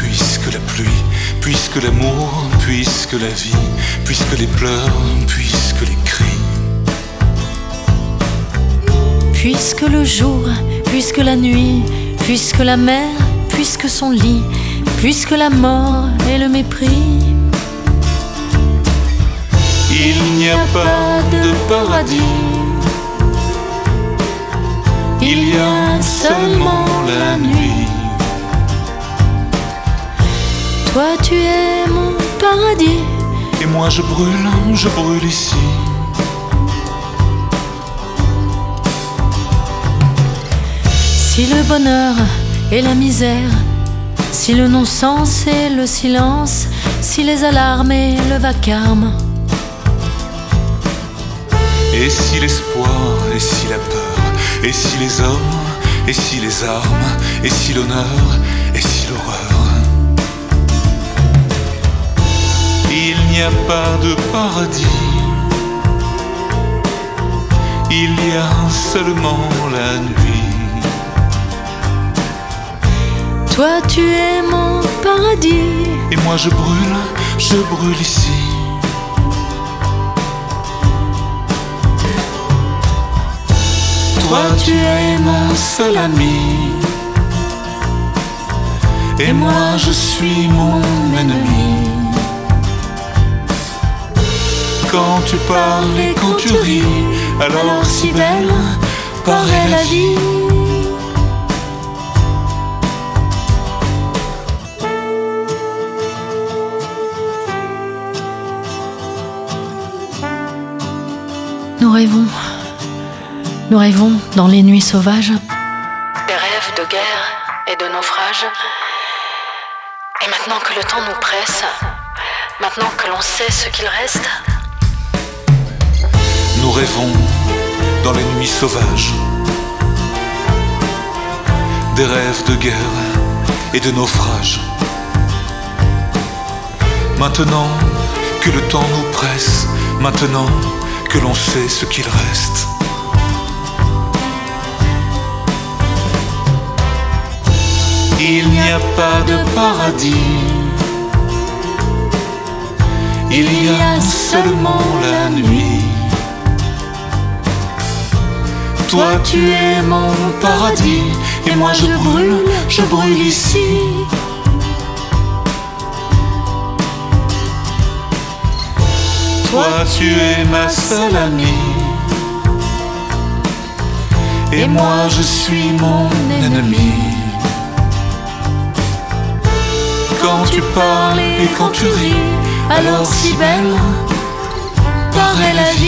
puisque la pluie, puisque l'amour, puisque la vie, puisque les pleurs, puisque les cris. Puisque le jour, puisque la nuit, puisque la mer, puisque son lit, puisque la mort et le mépris. Il n'y a pas de paradis, il y a seulement la nuit. Toi tu es mon paradis, et moi je brûle ici. Si le bonheur et la misère, si le non-sens et le silence, si les alarmes et le vacarme, et si l'espoir, et si la peur, et si les hommes, et si les armes, et si l'honneur, et si l'horreur. Il n'y a pas de paradis, il y a seulement la nuit. toi tu es mon paradis, et moi je brûle ici. Toi tu es mon seul ami, et moi je suis mon ennemi. Quand tu parles et quand tu ris, alors si belle paraît la vie. Nous rêvons dans les nuits sauvages, des rêves de guerre et de naufrage. Et maintenant que le temps nous presse, maintenant que l'on sait ce qu'il reste, nous rêvons dans les nuits sauvages, des rêves de guerre et de naufrage. Maintenant que le temps nous presse, maintenant que l'on sait ce qu'il reste. Il n'y a pas de paradis, il y a seulement la nuit. Toi tu es mon paradis, et moi je brûle ici. Toi tu es ma seule amie, et moi je suis mon ennemi. Quand tu parles et quand tu ris, alors si belle paraît la vie.